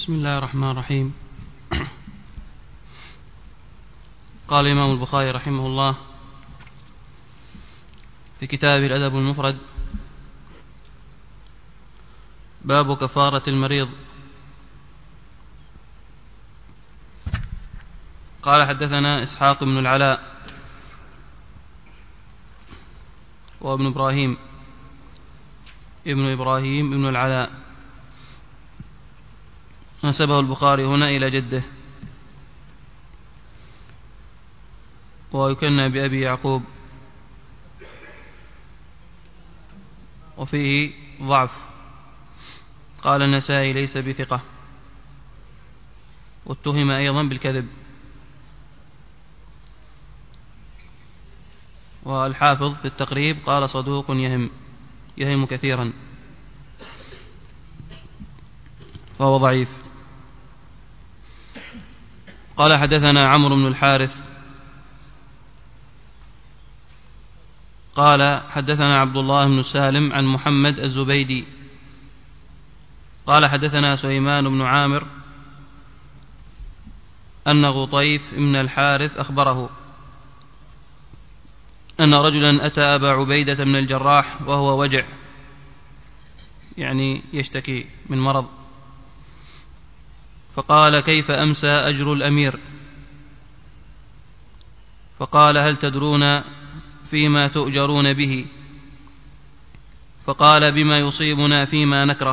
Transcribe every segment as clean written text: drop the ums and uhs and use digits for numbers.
بسم الله الرحمن الرحيم. قال الإمام البخاري رحمه الله في كتابه الأدب المفرد: باب كفارة المريض. قال: حدثنا إسحاق بن العلاء وابن إبراهيم ابن العلاء، نسبه البخاري هنا إلى جده، ويكنى بأبي يعقوب، وفيه ضعف. قال النسائي: ليس بثقة، واتهم أيضا بالكذب. والحافظ في التقريب قال: صدوق يهم كثيرا، فهو ضعيف. قال: حدثنا عمرو بن الحارث قال: حدثنا عبد الله بن سالم عن محمد الزبيدي قال: حدثنا سليمان بن عامر أن غطيف بن الحارث أخبره أن رجلا أتى أبا عبيدة بن الجراح وهو وجع، يعني يشتكي من مرض، فقال: كيف أمسى أجر الأمير؟ فقال: هل تدرون فيما تؤجرون به؟ فقال: بما يصيبنا فيما نكره.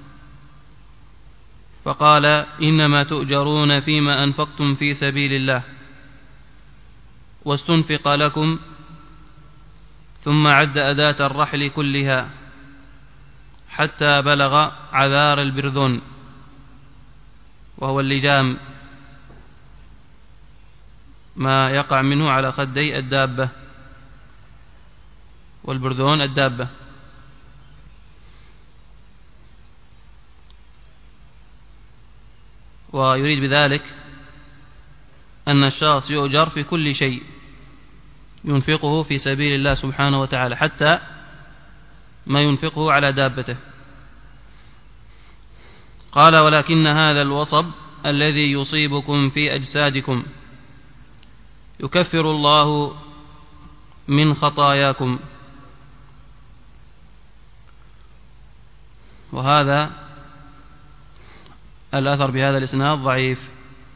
فقال: إنما تؤجرون فيما أنفقتم في سبيل الله، واستنفق لكم. ثم عد أداة الرحل كلها حتى بلغ عذار البرذون، وهو اللجام، ما يقع منه على خدي الدابة، والبرذون الدابة. ويريد بذلك أن الشخص يؤجر في كل شيء ينفقه في سبيل الله سبحانه وتعالى، حتى ما ينفقه على دابته. قال: ولكن هذا الوصب الذي يصيبكم في أجسادكم يكفر الله من خطاياكم. وهذا الأثر بهذا الإسناد ضعيف.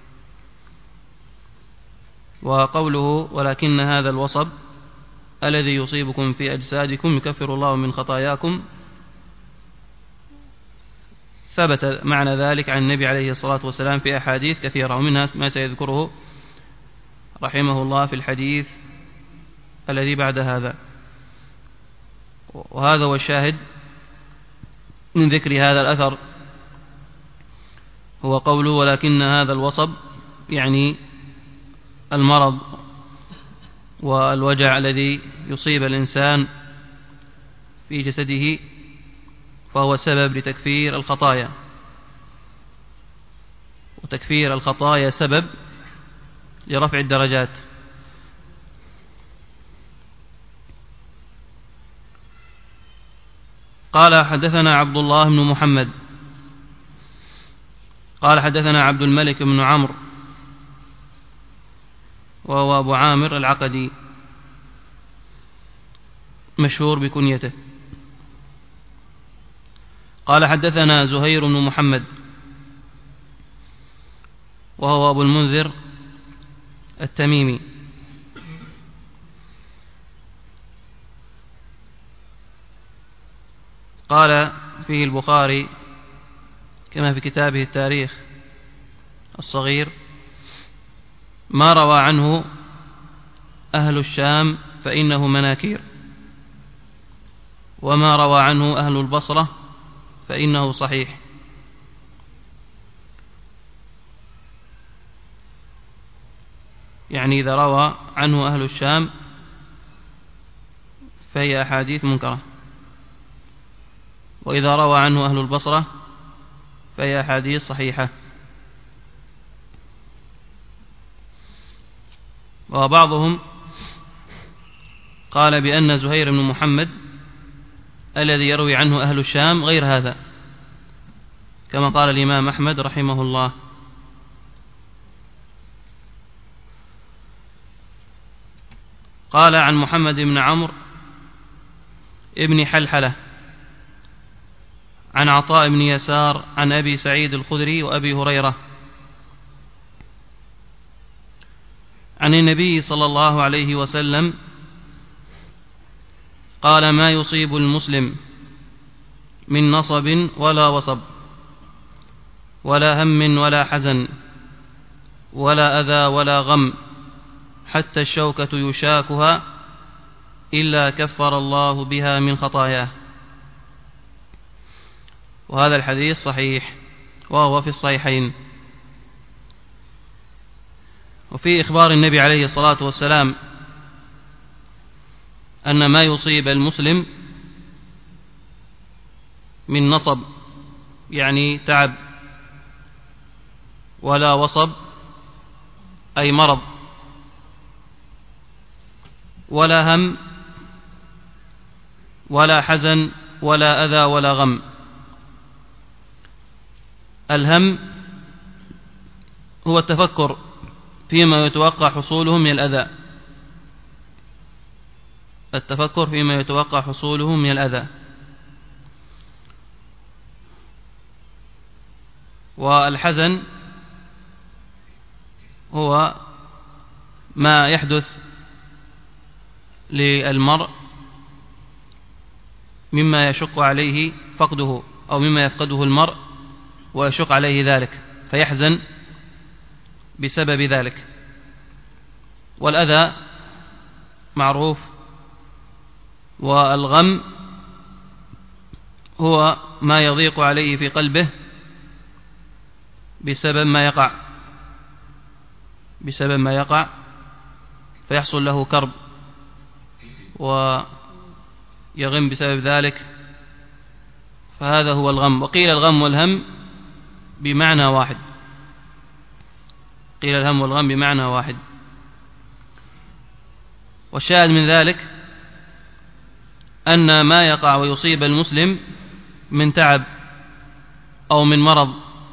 وقوله: ولكن هذا الوصب الذي يصيبكم في أجسادكم يكفر الله من خطاياكم، ثبت معنى ذلك عن النبي عليه الصلاة والسلام في أحاديث كثيرة، ومنها ما سيذكره رحمه الله في الحديث الذي بعد هذا. وهذا هو الشاهد من ذكر هذا الأثر، هو قوله: ولكن هذا الوصب، يعني المرض والوجع الذي يصيب الإنسان في جسده، فهو سبب لتكفير الخطايا، وتكفير الخطايا سبب لرفع الدرجات. قال: حدثنا عبد الله بن محمد قال: حدثنا عبد الملك بن عمرو وهو أبو عامر العقدي، مشهور بكنيته. قال: حدثنا زهير بن محمد وهو أبو المنذر التميمي، قال فيه البخاري كما في كتابه التاريخ الصغير: ما روى عنه أهل الشام فإنه مناكير، وما روى عنه أهل البصرة فإنه صحيح. يعني إذا روى عنه أهل الشام فهي أحاديث منكرة، وإذا روى عنه أهل البصرة فهي أحاديث صحيحة. وبعضهم قال بأن زهير بن محمد الذي يروي عنه أهل الشام غير هذا، كما قال الإمام أحمد رحمه الله. قال عن محمد بن عمرو ابن حلحلة عن عطاء بن يسار عن أبي سعيد الخدري وأبي هريرة عن النبي صلى الله عليه وسلم قال: ما يصيب المسلم من نصب ولا وصب ولا هم ولا حزن ولا أذى ولا غم حتى الشوكة يشاكها إلا كفر الله بها من خطاياه. وهذا الحديث صحيح، وهو في الصحيحين. وفي إخبار النبي عليه الصلاة والسلام أن ما يصيب المسلم من نصب يعني تعب، ولا وصب أي مرض، ولا هم ولا حزن ولا أذى ولا غم. الهم هو التفكر فيما يتوقع حصوله من الأذى، التفكر فيما يتوقع حصوله من الأذى. والحزن هو ما يحدث للمرء مما يشق عليه فقده، أو مما يفقده المرء ويشق عليه ذلك فيحزن بسبب ذلك. والأذى معروف. والغم هو ما يضيق عليه في قلبه بسبب ما يقع فيحصل له كرب ويغم بسبب ذلك، فهذا هو الغم. وقيل الغم والهم بمعنى واحد، قيل الهم والغم بمعنى واحد. والشاهد من ذلك أن ما يقع ويصيب المسلم من تعب أو من مرض،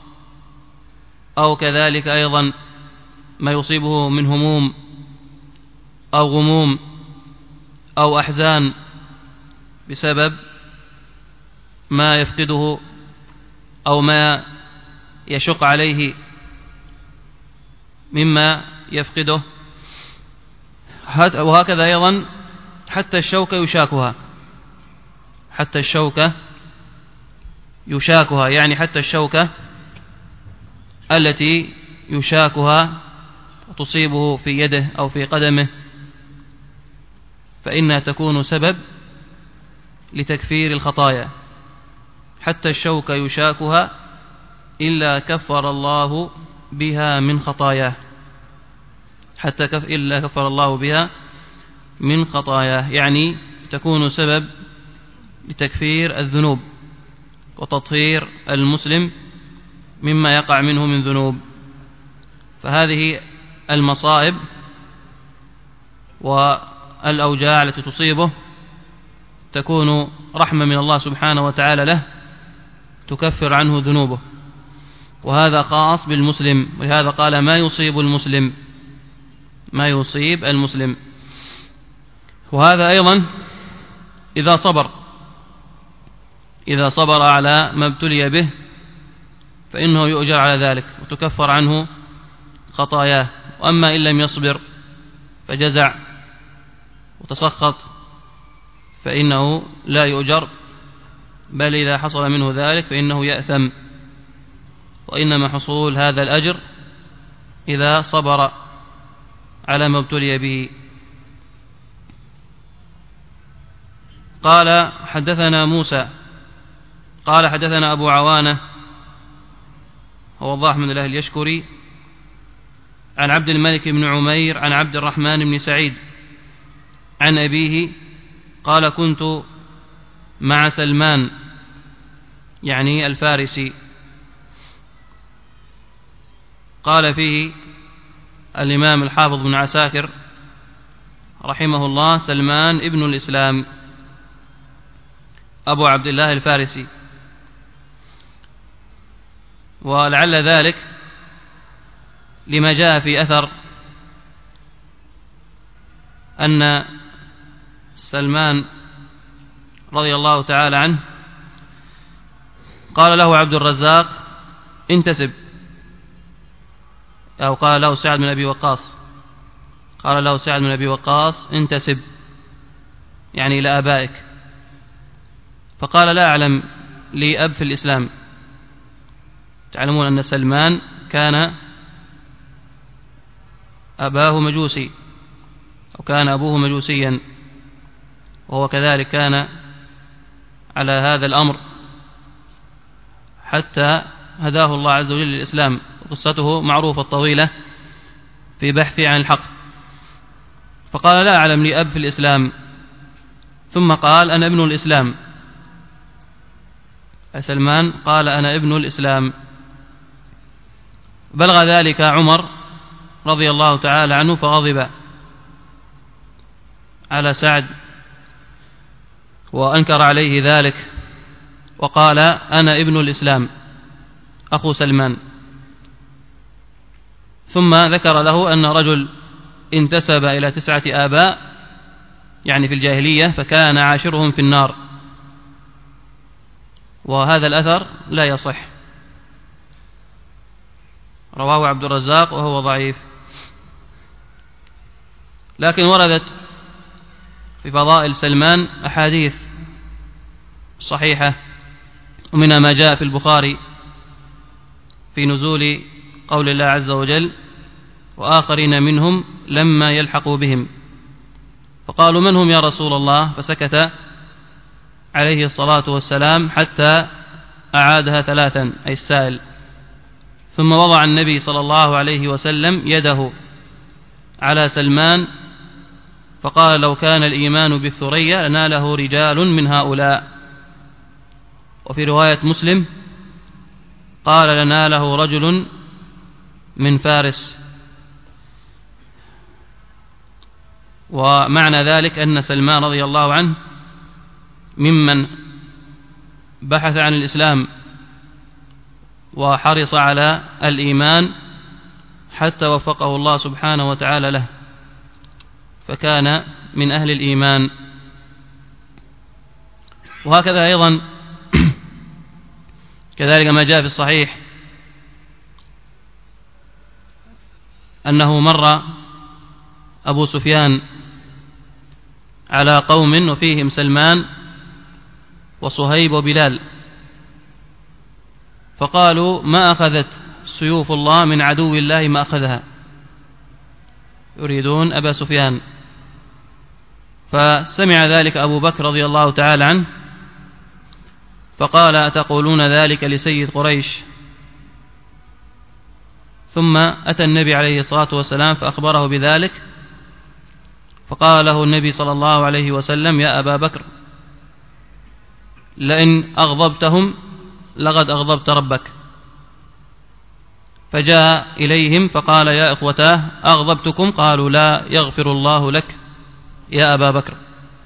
أو كذلك أيضا ما يصيبه من هموم أو غموم أو أحزان بسبب ما يفقده أو ما يشق عليه مما يفقده، وهكذا أيضا حتى الشوكة يشاكها، يعني حتى الشوكة التي يشاكها تصيبه في يده أو في قدمه، فإنها تكون سبب لتكفير الخطايا. حتى الشوكة يشاكها إلا كفر الله بها من خطاياه، إلا كفر الله بها من خطاياه، يعني تكون سبب لتكفير الذنوب وتطهير المسلم مما يقع منه من ذنوب. فهذه المصائب والأوجاع التي تصيبه تكون رحمة من الله سبحانه وتعالى له، تكفر عنه ذنوبه. وهذا خاص بالمسلم، ولهذا قال: ما يصيب المسلم. وهذا أيضا إذا صبر على ما ابتلي به فإنه يؤجر على ذلك وتكفر عنه خطاياه. وأما إن لم يصبر فجزع وتسخط فإنه لا يؤجر، بل إذا حصل منه ذلك فإنه يأثم. وإنما حصول هذا الأجر إذا صبر على ما ابتلي به. قال: حدثنا موسى قال: حدثنا أبو عوانة هو الضاحي بن الله اليشكري عن عبد الملك بن عمير عن عبد الرحمن بن سعيد عن أبيه قال: كنت مع سلمان يعني الفارسي. قال فيه الإمام الحافظ بن عساكر رحمه الله: سلمان ابن الإسلام أبو عبد الله الفارسي. ولعل ذلك لما جاء في أثر أن سلمان رضي الله تعالى عنه قال له عبد الرزاق انتسب، أو قال له سعد بن أبي وقاص، قال له سعد بن أبي وقاص انتسب، يعني إلى آبائك. فقال لا أعلم لي أب في الإسلام. تعلمون أن سلمان كان أباه مجوسي، أو كان أبوه مجوسيا، وهو كذلك كان على هذا الأمر حتى هداه الله عز وجل للإسلام. قصته معروفة طويلة في بحثه عن الحق. فقال لا أعلم لي أب في الإسلام، ثم قال أنا ابن الإسلام. سلمان قال أنا ابن الإسلام. بلغ ذلك عمر رضي الله تعالى عنه فغضب على سعد وأنكر عليه ذلك، وقال أنا ابن الإسلام أخو سلمان. ثم ذكر له أن رجل انتسب إلى 9 آباء، يعني في الجاهلية، فكان عاشرهم في النار، وهذا الأثر لا يصح، رواه عبد الرزاق وهو ضعيف. لكن وردت في فضائل سلمان أحاديث صحيحة، ومنها ما جاء في البخاري في نزول قول الله عز وجل وآخرين منهم لما يلحقوا بهم، فقالوا من هم يا رسول الله؟ فسكت عليه الصلاة والسلام حتى أعادها 3، أي السائل. ثم وضع النبي صلى الله عليه وسلم يده على سلمان فقال لو كان الإيمان بالثريا لناله رجال من هؤلاء. وفي رواية مسلم قال لناله رجل من فارس. ومعنى ذلك أن سلمان رضي الله عنه ممن بحث عن الإسلام وحرص على الإيمان حتى وفقه الله سبحانه وتعالى له، فكان من أهل الإيمان. وهكذا أيضا كذلك ما جاء في الصحيح أنه مر أبو سفيان على قوم وفيهم سلمان وصهيب وبلال، فقالوا ما أخذت سيوف الله من عدو الله ما أخذها، يريدون أبا سفيان. فسمع ذلك أبو بكر رضي الله تعالى عنه فقال أتقولون ذلك لسيد قريش؟ ثم أتى النبي عليه الصلاة والسلام فأخبره بذلك، فقال له النبي صلى الله عليه وسلم يا أبا بكر لئن أغضبتهم لقد أغضبت ربك. فجاء إليهم فقال يا إخوتاه أغضبتكم؟ قالوا لا، يغفر الله لك يا أبا بكر.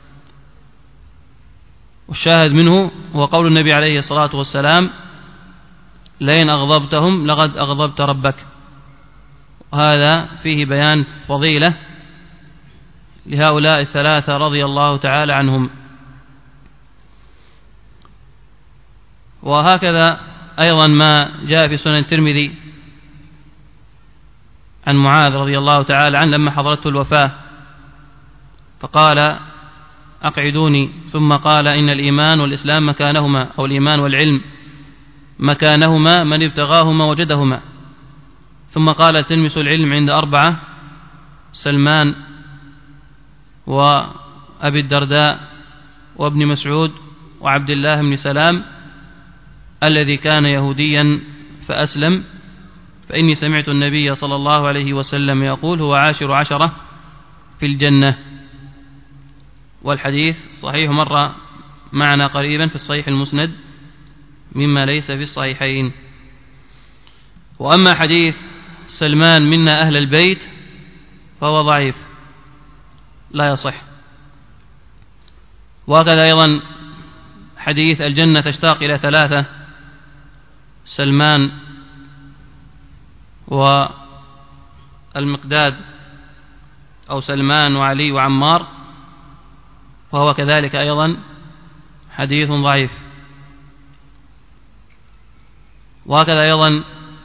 والشاهد منه هو قول النبي عليه الصلاة والسلام لئن أغضبتهم لقد أغضبت ربك. وهذا فيه بيان فضيلة لهؤلاء الثلاثة رضي الله تعالى عنهم. وهكذا أيضا ما جاء في سنن الترمذي عن معاذ رضي الله تعالى عنه لما حضرته الوفاة فقال أقعدوني، ثم قال إن الإيمان والإسلام مكانهما، أو الإيمان والعلم مكانهما من ابتغاهما وجدهما. ثم قال تلمسوا العلم عند 4: سلمان وأبي الدرداء وابن مسعود وعبد الله بن سلام الذي كان يهوديا فأسلم، فإني سمعت النبي صلى الله عليه وسلم يقول هو عاشر 10 في الجنة. والحديث صحيح مر معنا قريبا في الصحيح المسند مما ليس في الصحيحين. وأما حديث سلمان منا أهل البيت فهو ضعيف لا يصح. وهكذا أيضا حديث الجنة تشتاق إلى 3: سلمان والمقداد أو سلمان وعلي وعمار، فهو كذلك أيضا حديث ضعيف. وهكذا أيضا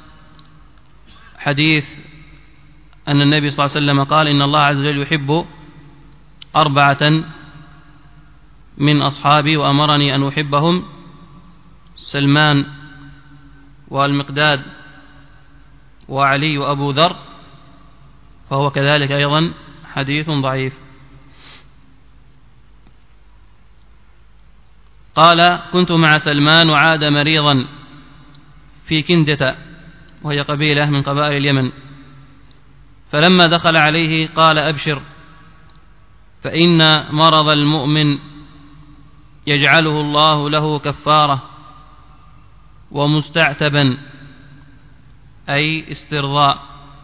حديث أن النبي صلى الله عليه وسلم قال إن الله عز وجل يحب 4 من أصحابي وأمرني أن أحبهم: سلمان والمقداد وعلي وأبو ذر، فهو كذلك أيضا حديث ضعيف. قال: كنت مع سلمان وعاد مريضا في كندة، وهي قبيلة من قبائل اليمن، فلما دخل عليه قال: أبشر، فإن مرض المؤمن يجعله الله له كفارة ومستعتبا، أي استرضاء،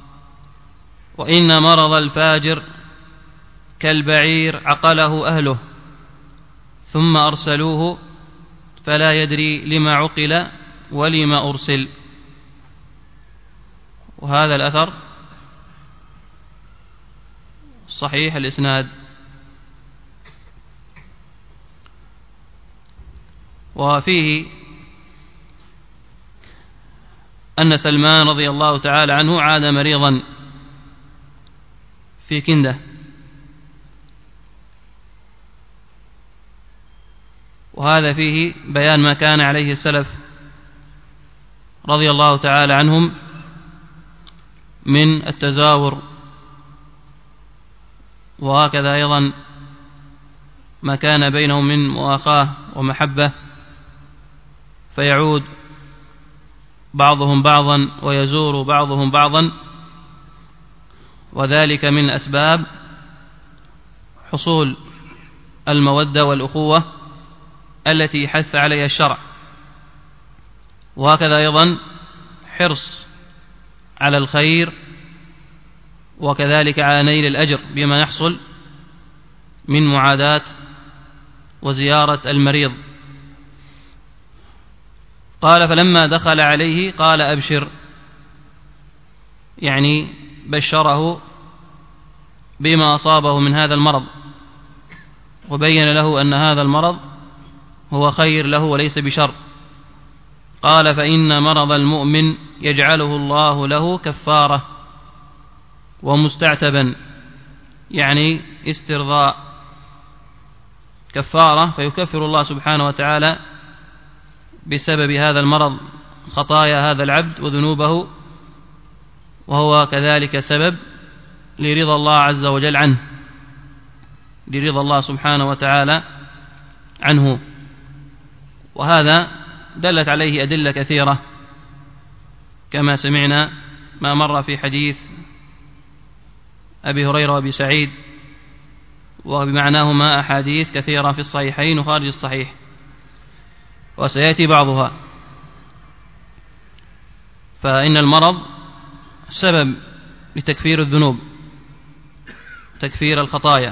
وإن مرض الفاجر كالبعير عقله أهله ثم أرسلوه فلا يدري لما عقل ولما أرسل. وهذا الأثر صحيح الإسناد. وفيه أن سلمان رضي الله تعالى عنه عاد مريضا في كندة، وهذا فيه بيان ما كان عليه السلف رضي الله تعالى عنهم من التزاور، وهكذا أيضا ما كان بينهم من مؤاخاة ومحبة، فيعود بعضهم بعضا ويزور بعضهم بعضا، وذلك من أسباب حصول المودة والأخوة التي حث عليها الشرع. وهكذا أيضا حرص على الخير، وكذلك على نيل الأجر بما يحصل من معاداة وزيارة المريض. قال: فلما دخل عليه قال: أبشر، يعني بشره بما أصابه من هذا المرض، وبين له أن هذا المرض هو خير له وليس بشر. قال: فإن مرض المؤمن يجعله الله له كفارة ومستعتبا، يعني استرضاء، كفارة، فيكفر الله سبحانه وتعالى بسبب هذا المرض خطايا هذا العبد وذنوبه، وهو كذلك سبب لرضا الله عز وجل عنه، لرضا الله سبحانه وتعالى عنه. وهذا دلت عليه أدلة كثيرة كما سمعنا ما مر في حديث أبي هريرة وأبي سعيد، وبمعناهما أحاديث كثيرة في الصحيحين وخارج الصحيح، وسيأتي بعضها. فإن المرض سبب لتكفير الذنوب، تكفير الخطايا.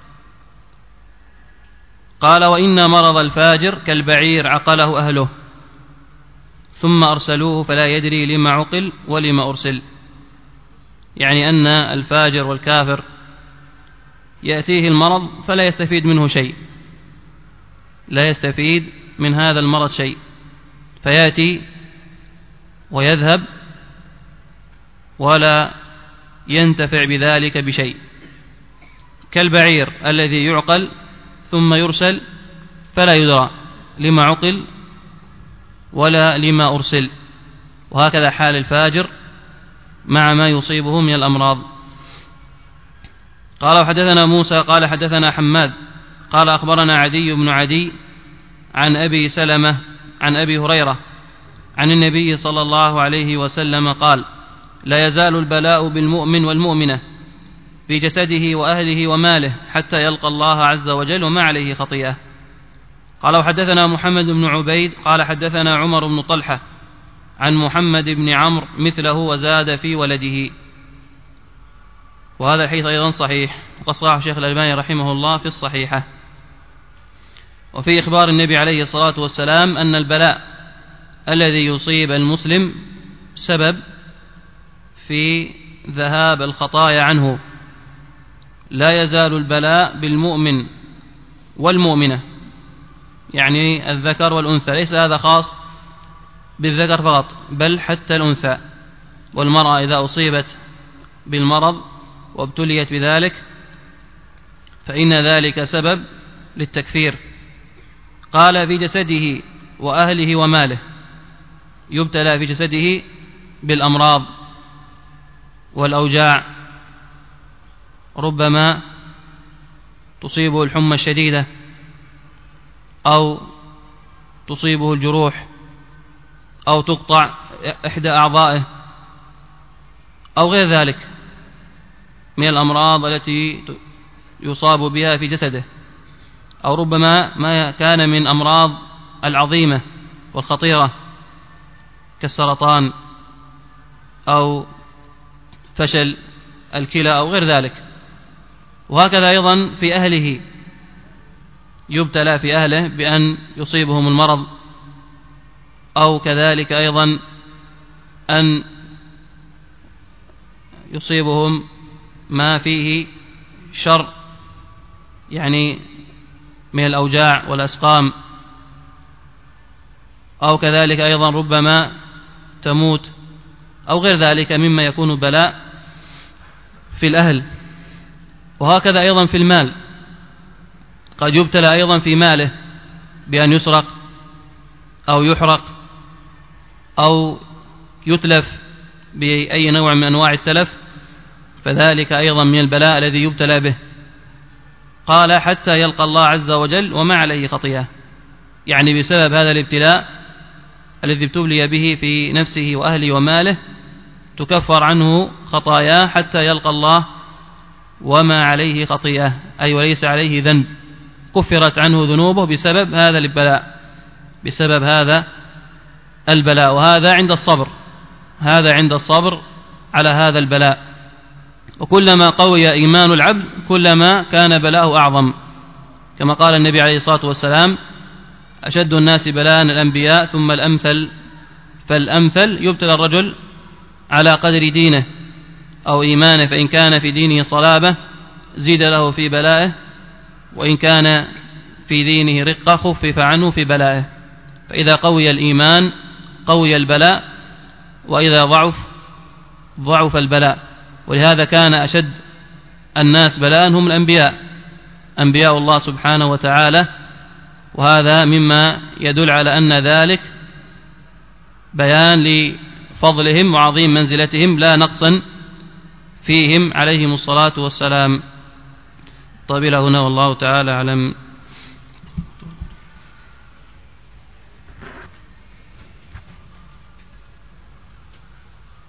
قال: وإن مرض الفاجر كالبعير عقله أهله ثم أرسلوه فلا يدري لما عقل ولما أرسل، يعني أن الفاجر والكافر يأتيه المرض فلا يستفيد منه شيء، لا يستفيد من هذا المرض شيء، فيأتي ويذهب ولا ينتفع بذلك بشيء، كالبعير الذي يعقل ثم يرسل فلا يدرى لما عقل ولا لما أرسل. وهكذا حال الفاجر مع ما يصيبه من الأمراض. قال: وحدثنا موسى قال حدثنا حماد قال أخبرنا عدي بن عدي عن أبي سلمة عن أبي هريرة عن النبي صلى الله عليه وسلم قال: لا يزال البلاء بالمؤمن والمؤمنة في جسده وأهله وماله حتى يلقى الله عز وجل وما عليه خطيئة. قال: وحدثنا محمد بن عبيد قال حدثنا عمر بن طلحة عن محمد بن عمرو مثله وزاد في ولده. وهذا الحديث أيضا صحيح، وقد صححه الشيخ الألباني رحمه الله في الصحيحة. وفي إخبار النبي عليه الصلاة والسلام أن البلاء الذي يصيب المسلم سبب في ذهاب الخطايا عنه. لا يزال البلاء بالمؤمن والمؤمنة، يعني الذكر والأنثى، ليس هذا خاص بالذكر فقط بل حتى الأنثى. والمرأة إذا أصيبت بالمرض وابتليت بذلك فإن ذلك سبب للتكفير. قال في جسده وأهله وماله، يبتلى في جسده بالأمراض والأوجاع، ربما تصيبه الحمى الشديدة أو تصيبه الجروح أو تقطع إحدى أعضائه أو غير ذلك من الأمراض التي يصاب بها في جسده، أو ربما ما كان من أمراض العظيمة والخطيرة كالسرطان أو فشل الكلى أو غير ذلك. وهكذا أيضا في أهله، يبتلى في أهله بأن يصيبهم المرض، أو كذلك أيضا أن يصيبهم ما فيه شر، يعني من الأوجاع والأسقام، أو كذلك أيضا ربما تموت أو غير ذلك مما يكون بلاء في الأهل. وهكذا أيضا في المال، قد يبتلى أيضا في ماله بأن يسرق أو يحرق أو يتلف بأي نوع من أنواع التلف، فذلك أيضا من البلاء الذي يبتلى به. قال حتى يلقى الله عز وجل وما عليه خطيئة، يعني بسبب هذا الابتلاء الذي ابتلي به في نفسه وأهله وماله تكفر عنه خطاياه حتى يلقى الله وما عليه خطيئة، أي وليس عليه ذنب، كفرت عنه ذنوبه بسبب هذا البلاء، بسبب هذا البلاء. وهذا عند الصبر، هذا عند الصبر على هذا البلاء. وكلما قوي إيمان العبد كلما كان بلاءه أعظم، كما قال النبي عليه الصلاة والسلام: أشد الناس بلاء الأنبياء ثم الأمثل فالأمثل. يبتلى الرجل على قدر دينه أو إيمانه، فإن كان في دينه صلابة زيد له في بلائه، وإن كان في دينه رقة خفف عنه في بلائه. فإذا قوي الإيمان قوي البلاء، وإذا ضعف البلاء. ولهذا كان أشد الناس بلاء هم الأنبياء، أنبياء الله سبحانه وتعالى. وهذا مما يدل على أن ذلك بيان لفضلهم وعظيم منزلتهم لا نقصا فيهم عليهم الصلاة والسلام. طيب إلى هنا والله تعالى أعلم.